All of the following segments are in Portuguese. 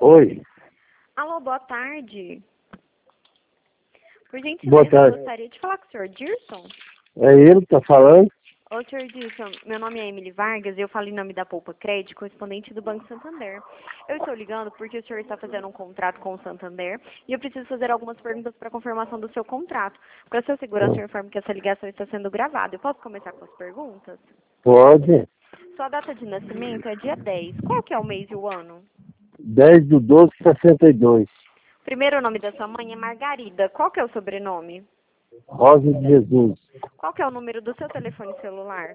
Oi, Alô, boa tarde. Por boa gentileza, eu tarde. gostaria de falar com o senhor Dirson. É ele que está falando? Ô, senhor Dirson, meu nome é Emily Vargas e eu falo em nome da Poupa Crédito, correspondente do Banco Santander. Eu estou ligando porque o senhor está fazendo um contrato com o Santander e eu preciso fazer algumas perguntas para confirmação do seu contrato. Para sua segurança, eu informo que essa ligação está sendo gravada. Eu posso começar com as perguntas? Pode. Sua data de nascimento é dia 10. Qual que é o mês e o ano? 10/12/62. Primeiro nome da sua mãe é Margarida. Qual que é o sobrenome? Rosa de Jesus. Qual que é o número do seu telefone celular?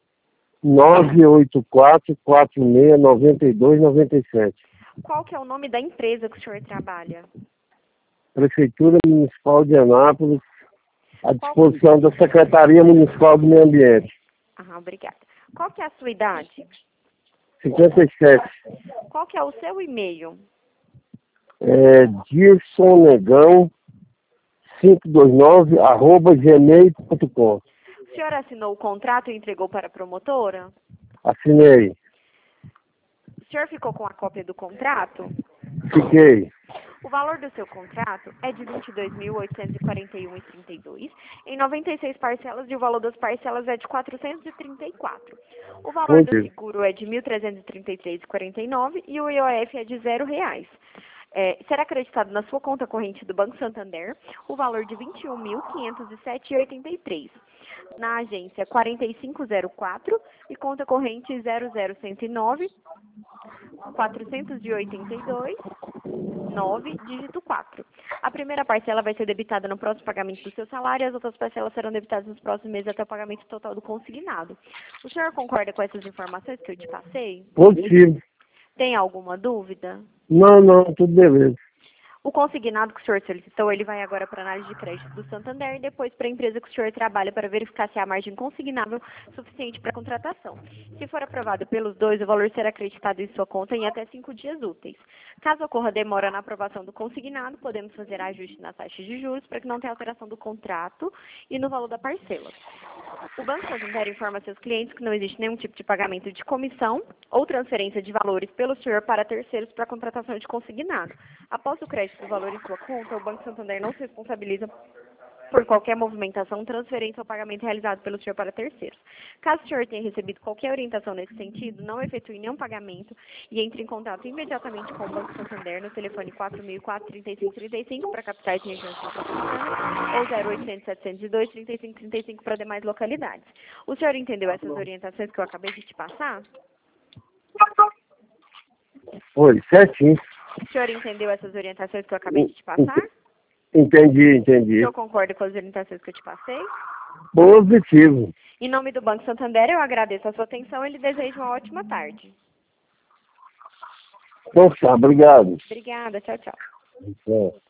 984-46-92-97. Qual que é o nome da empresa que o senhor trabalha? Prefeitura Municipal de Anápolis, à Qual... disposição da Secretaria Municipal do Meio Ambiente. Obrigada. Qual que é a sua idade? 57. Qual que é o seu e-mail? Dirson Negão 529@gmail.com. O senhor assinou o contrato e entregou para a promotora? Assinei. O senhor ficou com a cópia do contrato? Fiquei. O valor do seu contrato é de R$ 22.841,32 em 96 parcelas e o valor das parcelas é de R$ 434. O valor do Foi. seguro é de R$ 1.333,49 e o IOF é de R$ 0. Será acreditado na sua conta corrente do Banco Santander o valor de R$ 21.507,83. Na agência 4504 e conta corrente 00109 482 9, dígito 4. A primeira parcela vai ser debitada no próximo pagamento do seu salário e as outras parcelas serão debitadas nos próximos meses até o pagamento total do consignado. O senhor concorda com essas informações que eu te passei? Positivo. Tem alguma dúvida? Não, tudo beleza. O consignado que o senhor solicitou, ele vai agora para a análise de crédito do Santander e depois para a empresa que o senhor trabalha para verificar se há margem consignável suficiente para a contratação. Se for aprovado pelos dois, o valor será acreditado em sua conta em até 5 dias úteis. Caso ocorra demora na aprovação do consignado, podemos fazer ajuste nas taxas de juros para que não tenha alteração do contrato e no valor da parcela. O Banco Santander informa seus clientes que não existe nenhum tipo de pagamento de comissão ou transferência de valores pelo senhor para terceiros para a contratação de consignado. Após o crédito do valor em sua conta, o Banco Santander não se responsabiliza por qualquer movimentação, transferência ou pagamento realizado pelo senhor para terceiros. Caso o senhor tenha recebido qualquer orientação nesse sentido, não efetue nenhum pagamento e entre em contato imediatamente com o Banco Santander no telefone 4004-3535 para capitais e regiões metropolitanas ou 0800-702-3535 para demais localidades. O senhor entendeu essas orientações que eu acabei de te passar? Foi, certinho. O senhor entendeu essas orientações que eu acabei de te passar? Entendi. O senhor concorda com as orientações que eu te passei? Positivo. Em nome do Banco Santander, eu agradeço a sua atenção e lhe desejo uma ótima tarde. Então tá, obrigado. Obrigada, tchau, tchau. Tchau.